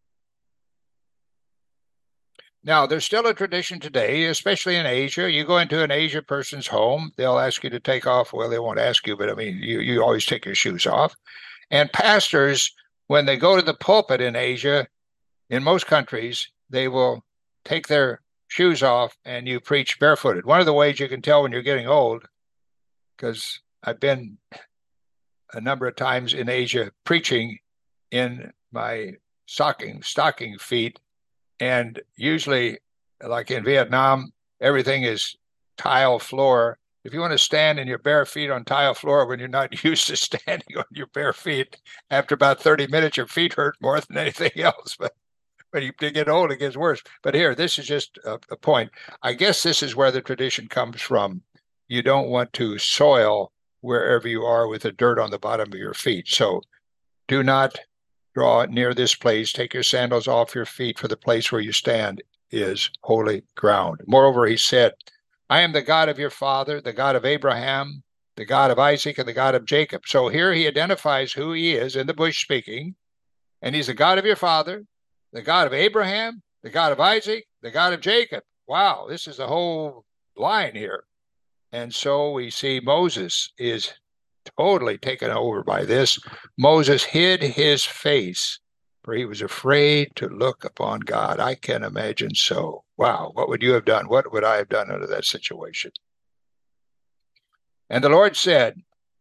Speaker 1: Now, there's still a tradition today, especially in Asia. You go into an Asia person's home, they'll ask you to take off. Well, they won't ask you, but I mean, you, you always take your shoes off. And pastors, when they go to the pulpit in Asia, in most countries, they will take their shoes off and you preach barefooted. One of the ways you can tell when you're getting old, because I've been a number of times in Asia preaching in my stocking, stocking feet. And usually, like in Vietnam, everything is tile floor. If you want to stand in your bare feet on tile floor when you're not used to standing on your bare feet, after about thirty minutes, your feet hurt more than anything else. But when you get old, it gets worse. But here, this is just a, a point. I guess this is where the tradition comes from. You don't want to soil wherever you are with the dirt on the bottom of your feet. So do not draw near this place. Take your sandals off your feet, for the place where you stand is holy ground. Moreover, he said, I am the God of your father, the God of Abraham, the God of Isaac, and the God of Jacob. So here he identifies who he is in the bush speaking, and he's the God of your father, the God of Abraham, the God of Isaac, the God of Jacob. Wow, this is the whole line here. And so we see Moses is totally taken over by this. Moses hid his face, for he was afraid to look upon God. I can imagine so. Wow, what would you have done? What would I have done under that situation? And the Lord said,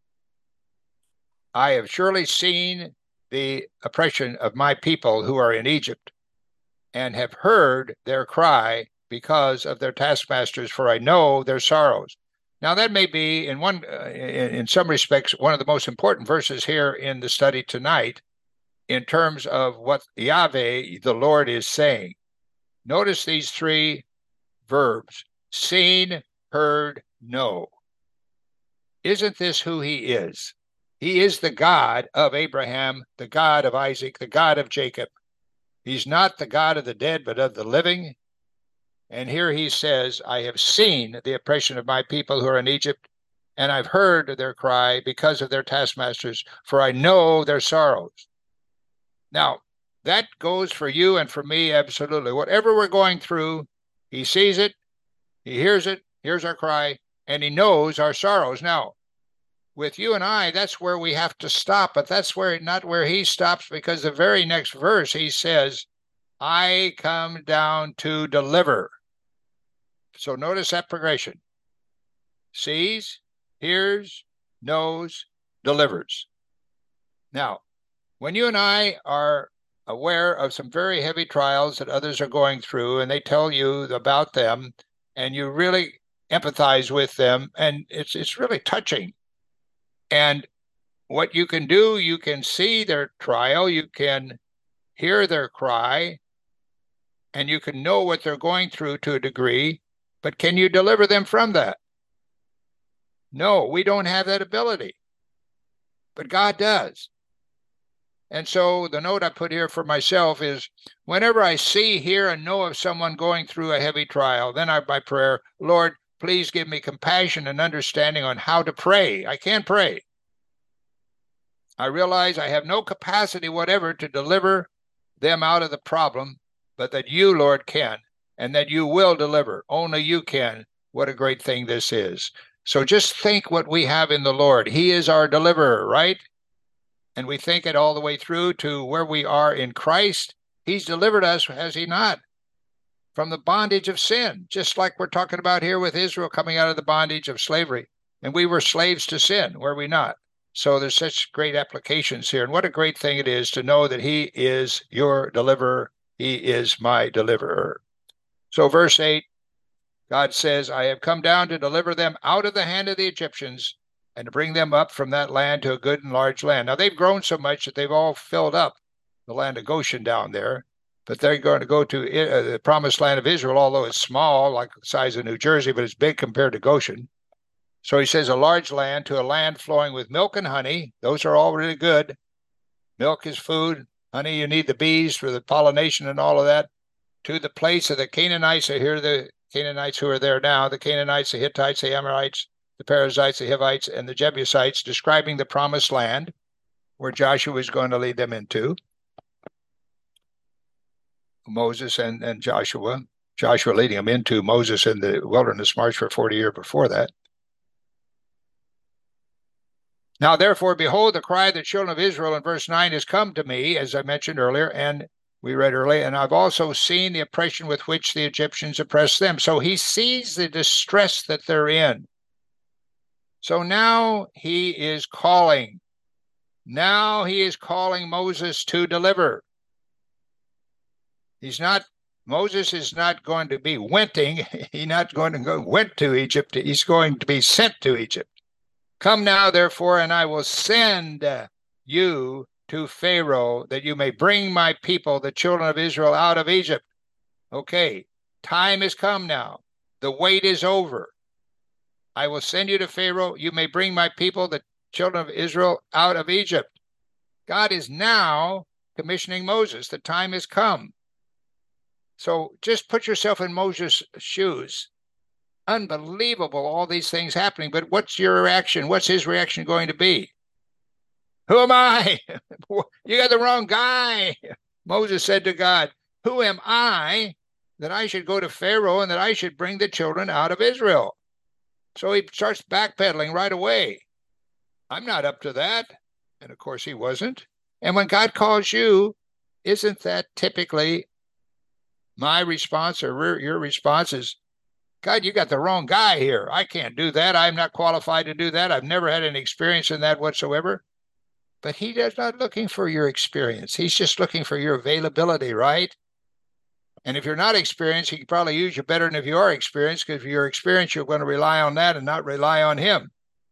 Speaker 1: I have surely seen the oppression of my people who are in Egypt, and have heard their cry because of their taskmasters, for I know their sorrows. Now, that may be, in one, uh, in, in some respects, one of the most important verses here in the study tonight in terms of what Yahweh, the Lord, is saying. Notice these three verbs: seen, heard, know. Isn't this who he is? He is the God of Abraham, the God of Isaac, the God of Jacob. He's not the God of the dead, but of the living. And here he says, I have seen the oppression of my people who are in Egypt, and I've heard their cry because of their taskmasters, for I know their sorrows. Now, that goes for you and for me, absolutely. Whatever we're going through, he sees it, he hears it, hears our cry, and he knows our sorrows. Now, with you and I, that's where we have to stop, but that's where not where he stops, because the very next verse, he says, I come down to deliver. So notice that progression. Sees, hears, knows, delivers. Now, when you and I are aware of some very heavy trials that others are going through, and they tell you about them, and you really empathize with them, and it's it's really touching. And what you can do, you can see their trial, you can hear their cry, and you can know what they're going through to a degree, but can you deliver them from that? No, we don't have that ability, but God does. And so the note I put here for myself is, whenever I see, hear, and know of someone going through a heavy trial, then I, by prayer, Lord, please give me compassion and understanding on how to pray. I can't pray. I realize I have no capacity whatever to deliver them out of the problem, but that you, Lord, can, and that you will deliver. Only you can. What a great thing this is. So just think what we have in the Lord. He is our deliverer, right? And we think it all the way through to where we are in Christ. He's delivered us, has he not? From the bondage of sin, just like we're talking about here with Israel coming out of the bondage of slavery. And we were slaves to sin, were we not? So there's such great applications here. And what a great thing it is to know that he is your deliverer. He is my deliverer. So verse eight, God says, I have come down to deliver them out of the hand of the Egyptians and to bring them up from that land to a good and large land. Now, they've grown so much that they've all filled up the land of Goshen down there, but they're going to go to uh, the promised land of Israel, although it's small, like the size of New Jersey, but it's big compared to Goshen. So he says a large land, to a land flowing with milk and honey. Those are all really good. Milk is food. Honey, you need the bees for the pollination and all of that. To the place of the Canaanites. So here are the Canaanites who are there now, the Canaanites, the Hittites, the Amorites, the Perizzites, the Hivites, and the Jebusites, describing the promised land where Joshua is going to lead them into. Moses and, and Joshua. Joshua leading them into, Moses in the wilderness march for forty years before that. Now, therefore, behold, the cry of the children of Israel in verse nine has come to me, as I mentioned earlier, and we read earlier, and I've also seen the oppression with which the Egyptians oppress them. So he sees the distress that they're in. So now he is calling. Now he is calling Moses to deliver. He's not, Moses is not going to be wenting. He's not going to go went to Egypt. He's going to be sent to Egypt. Come now, therefore, and I will send you to Pharaoh, that you may bring my people, the children of Israel, out of Egypt. Okay, time has come now. The wait is over. I will send you to Pharaoh. You may bring my people, the children of Israel, out of Egypt. God is now commissioning Moses. The time has come. So just put yourself in Moses' shoes. Unbelievable, all these things happening. But what's your reaction? What's his reaction going to be? Who am I? You got the wrong guy. Moses said to God, who am I that I should go to Pharaoh and that I should bring the children out of Israel? So he starts backpedaling right away. I'm not up to that. And of course he wasn't. And when God calls you, isn't that typically my response, or your response is, God, you got the wrong guy here. I can't do that. I'm not qualified to do that. I've never had any experience in that whatsoever. But he is not looking for your experience. He's just looking for your availability, right? And if you're not experienced, he can probably use you better than if you are experienced, because if you're experienced, you're going to rely on that and not rely on him.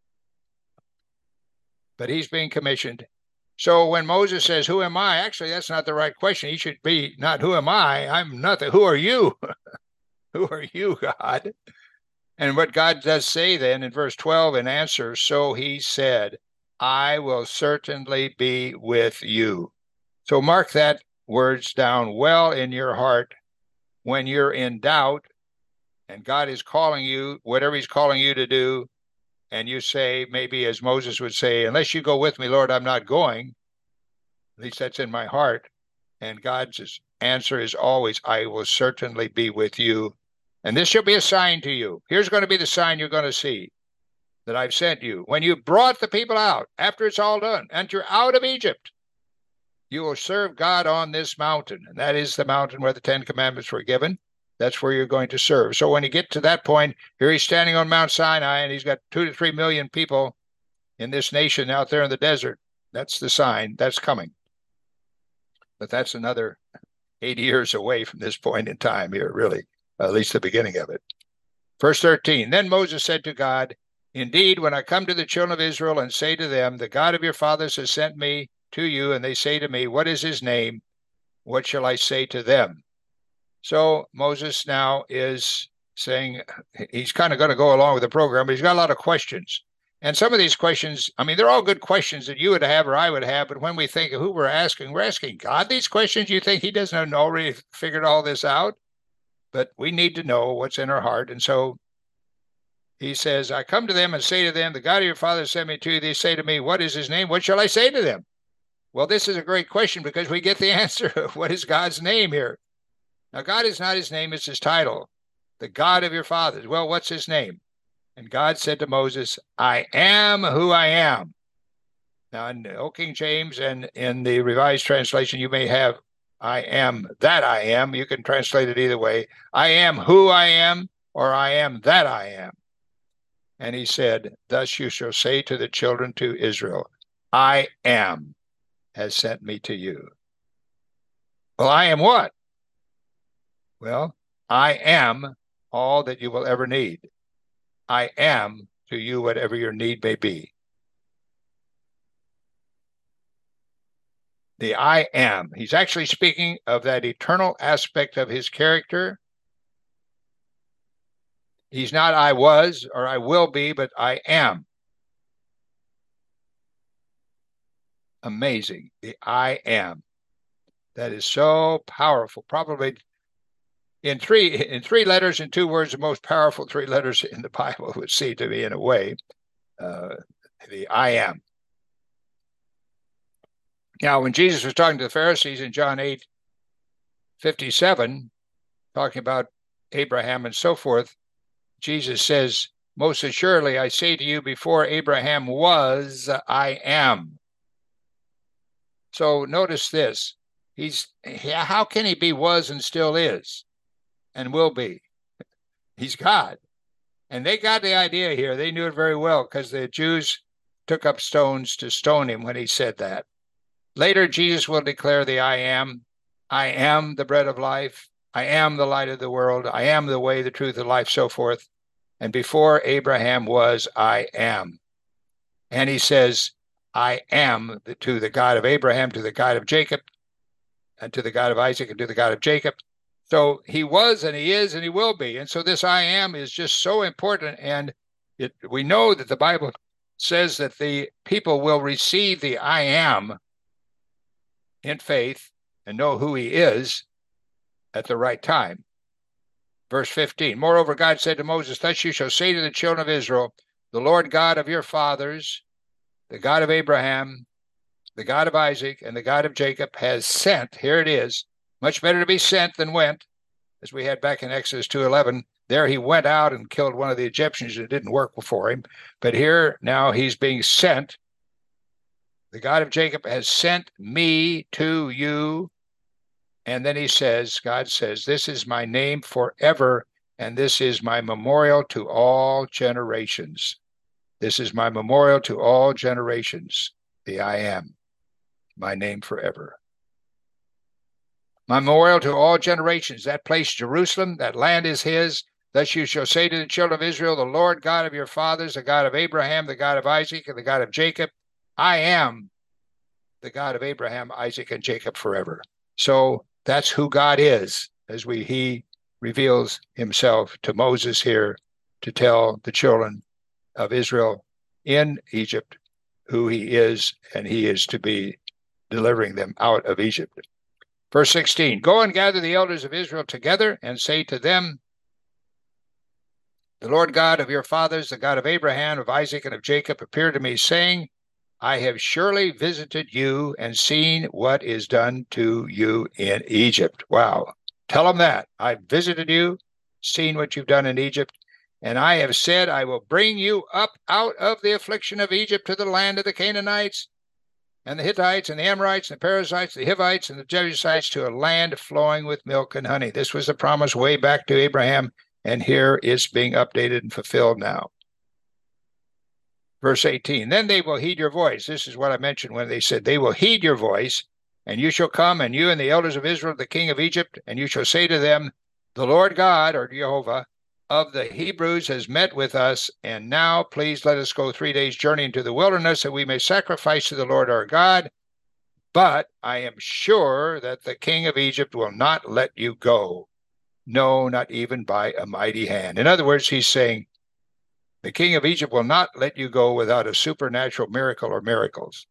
Speaker 1: But he's being commissioned. So when Moses says, who am I? Actually, that's not the right question. He should be not, who am I? I'm nothing. Who are you? Who are you, God? And what God does say then in verse twelve in answer, so he said, I will certainly be with you. So mark that words down well in your heart. When you're in doubt and God is calling you, whatever he's calling you to do, and you say, maybe as Moses would say, unless you go with me, Lord, I'm not going. At least that's in my heart. And God's answer is always, I will certainly be with you. And this shall be a sign to you. Here's going to be the sign you're going to see that I've sent you. When you brought the people out, after it's all done, and you're out of Egypt, you will serve God on this mountain. And that is the mountain where the Ten Commandments were given. That's where you're going to serve. So when you get to that point, here he's standing on Mount Sinai, and he's got two to three million people in this nation out there in the desert. That's the sign. That's coming. But that's another eighty years away from this point in time here, really, at least the beginning of it. Verse thirteen, then Moses said to God, indeed, when I come to the children of Israel and say to them, the God of your fathers has sent me to you, and they say to me, what is his name? What shall I say to them? So Moses now is saying, he's kind of going to go along with the program, but he's got a lot of questions. And some of these questions, I mean, they're all good questions that you would have or I would have, but when we think of who we're asking, we're asking God these questions. You think he doesn't already figured all this out? But we need to know what's in our heart. And so he says, I come to them and say to them, the God of your father sent me to you. They say to me, what is his name? What shall I say to them? Well, this is a great question because we get the answer of what is God's name here. Now, God is not his name, it's his title. The God of your fathers. Well, what's his name? And God said to Moses, I am who I am. Now, in the Old King James and in the Revised Translation, you may have, I am that I am. You can translate it either way. I am who I am, or I am that I am. And he said, thus you shall say to the children to Israel, I am has sent me to you. Well, I am what? Well, I am all that you will ever need. I am to you whatever your need may be. The I am. He's actually speaking of that eternal aspect of his character. He's not I was or I will be, but I am. Amazing. The I am. That is so powerful. Probably in three in three letters and two words, the most powerful three letters in the Bible would seem to be, in a way, uh, the I am. Now, when Jesus was talking to the Pharisees in John eight fifty-seven, talking about Abraham and so forth, Jesus says, most assuredly, I say to you, before Abraham was, I am. So notice this. He's how can he be was and still is and will be? He's God. And they got the idea here. They knew it very well because the Jews took up stones to stone him when he said that. Later, Jesus will declare the I am. I am the bread of life. I am the light of the world. I am the way, the truth, the life, so forth. And before Abraham was, I am. And he says, I am the, to the God of Abraham, to the God of Jacob, and to the God of Isaac, and to the God of Jacob. So he was, and he is, and he will be. And so this I am is just so important. And it, we know that the Bible says that the people will receive the I am in faith and know who he is at the right time. Verse fifteen, moreover, God said to Moses, thus you shall say to the children of Israel, the Lord God of your fathers, the God of Abraham, the God of Isaac, and the God of Jacob has sent, here it is, much better to be sent than went, as we had back in Exodus two eleven. There he went out and killed one of the Egyptians, and it didn't work for him. But here now he's being sent. The God of Jacob has sent me to you. And then he says, God says, this is my name forever, and this is my memorial to all generations. This is my memorial to all generations. The I am, my name forever. My memorial to all generations. That place, Jerusalem, that land is his. Thus you shall say to the children of Israel, the Lord God of your fathers, the God of Abraham, the God of Isaac, and the God of Jacob, I am the God of Abraham, Isaac, and Jacob forever. So that's who God is, as we he reveals himself to Moses here to tell the children of Israel in Egypt who he is, and he is to be delivering them out of Egypt. Verse sixteen, go and gather the elders of Israel together and say to them, the Lord God of your fathers, the God of Abraham, of Isaac, and of Jacob, appeared to me, saying, I have surely visited you and seen what is done to you in Egypt. Wow. Tell them that. I've visited you, seen what you've done in Egypt, and I have said, I will bring you up out of the affliction of Egypt to the land of the Canaanites and the Hittites and the Amorites and the Perizzites, the Hivites and the Jebusites, to a land flowing with milk and honey. This was the promise way back to Abraham, and here it's being updated and fulfilled now. Verse eighteen, then they will heed your voice. This is what I mentioned when they said, they will heed your voice, and you shall come, and you and the elders of Israel, the king of Egypt, and you shall say to them, the Lord God, or Jehovah, of the Hebrews has met with us, and now please let us go three days' journey into the wilderness, that we may sacrifice to the Lord our God. But I am sure that the king of Egypt will not let you go. No, not even by a mighty hand. In other words, he's saying, the king of Egypt will not let you go without a supernatural miracle or miracles.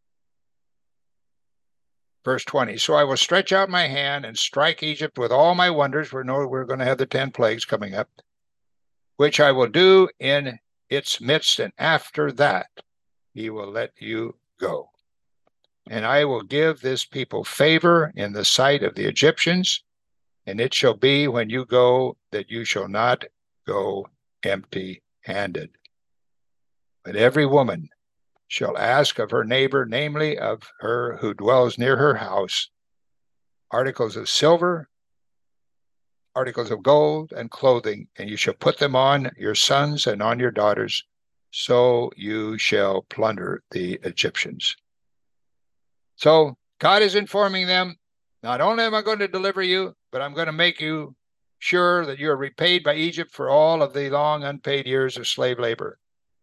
Speaker 1: Verse twenty, so I will stretch out my hand and strike Egypt with all my wonders. We know we're going to have the ten plagues coming up, which I will do in its midst, and after that he will let you go. And I will give this people favor in the sight of the Egyptians, and it shall be when you go that you shall not go empty handed. But every woman shall ask of her neighbor, namely of her who dwells near her house, articles of silver, articles of gold, and clothing, and you shall put them on your sons and on your daughters, so you shall plunder the Egyptians. So God is informing them, not only am I going to deliver you, but I'm going to make you sure that you are repaid by Egypt for all of the long unpaid years of slave labor.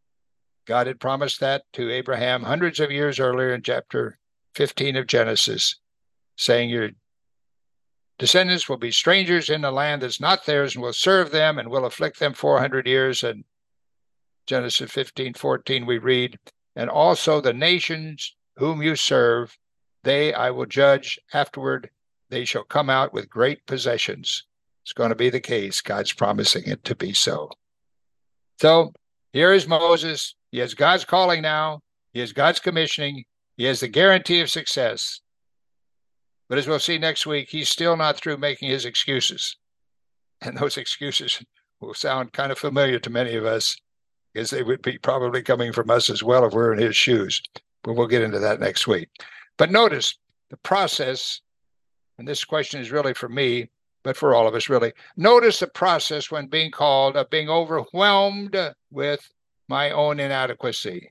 Speaker 1: God had promised that to Abraham hundreds of years earlier in chapter fifteen of Genesis, saying your descendants will be strangers in the land that's not theirs and will serve them and will afflict them four hundred years. And Genesis fifteen fourteen, we read, and also the nations whom you serve, they I will judge afterward. They shall come out with great possessions. It's going to be the case. God's promising it to be so. So here is Moses. He has God's calling now. He has God's commissioning. He has the guarantee of success. But as we'll see next week, he's still not through making his excuses. And those excuses will sound kind of familiar to many of us, because they would be probably coming from us as well if we're in his shoes. But we'll get into that next week. But notice the process, and this question is really for me, but for all of us really. Notice the process when being called of being overwhelmed with my own inadequacy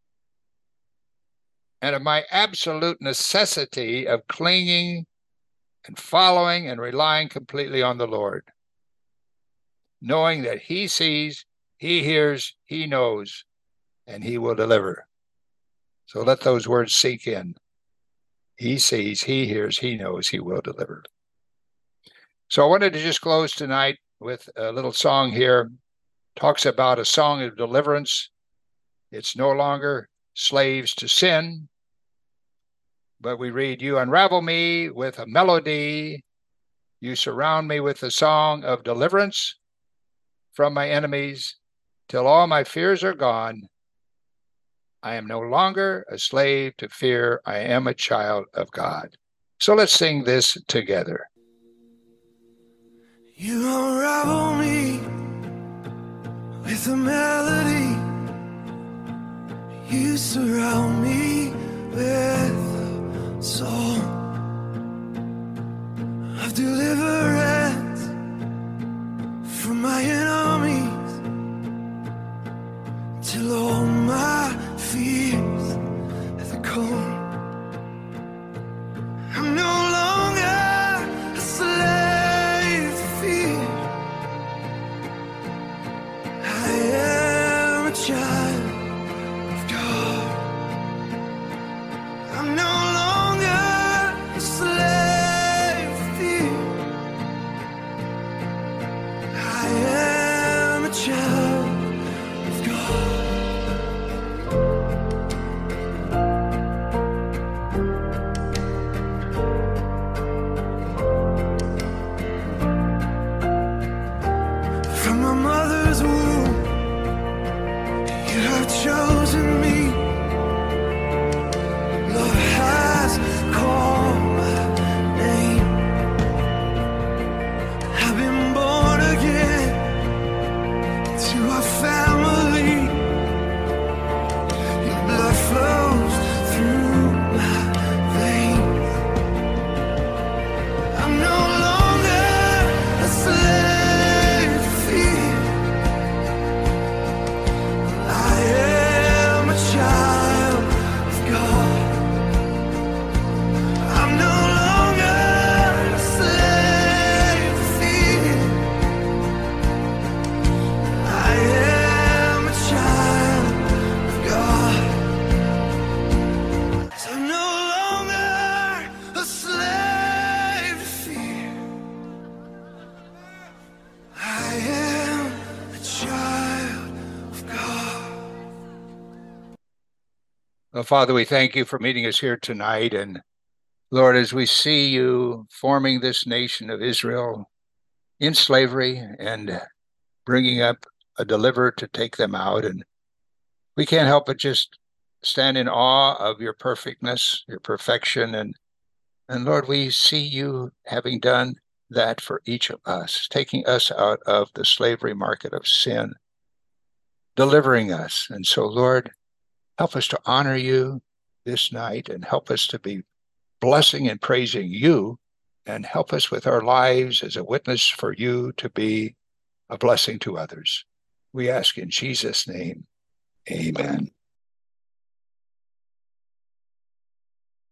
Speaker 1: and of my absolute necessity of clinging and following and relying completely on the Lord, knowing that he sees, he hears, he knows, and he will deliver. So let those words sink in. He sees, he hears, he knows, he will deliver. So I wanted to just close tonight with a little song here. Talks about a song of deliverance. It's no longer slaves to sin, but we read, you unravel me with a melody. You surround me with a song of deliverance from my enemies till all my fears are gone. I am no longer a slave to fear. I am a child of God. So let's sing this together.
Speaker 2: You unravel me with a melody. You surround me with a song of deliverance from my enemies till all my fears have gone. I'm no longer a slave to fear. I am a child of God. I'm no longer a slave to fear. I am a child of God. From my mother's womb, you have chosen me. Love has called my name. I've been born again to a family. Your blood flows through my veins. I'm no longer a slave to fear. I am a child of God. I'm no longer a slave to fear. I am a child of God. So I'm no longer a slave to fear. I am a child of God.
Speaker 1: Well, Father, we thank you for meeting us here tonight. And Lord, as we see you forming this nation of Israel in slavery and bringing up a deliverer to take them out, and we can't help but just stand in awe of your perfectness, your perfection. And, and Lord, we see you having done that for each of us, taking us out of the slavery market of sin, delivering us. And so, Lord, help us to honor you this night and help us to be blessing and praising you, and help us with our lives as a witness for you to be a blessing to others. We ask in Jesus' name, amen.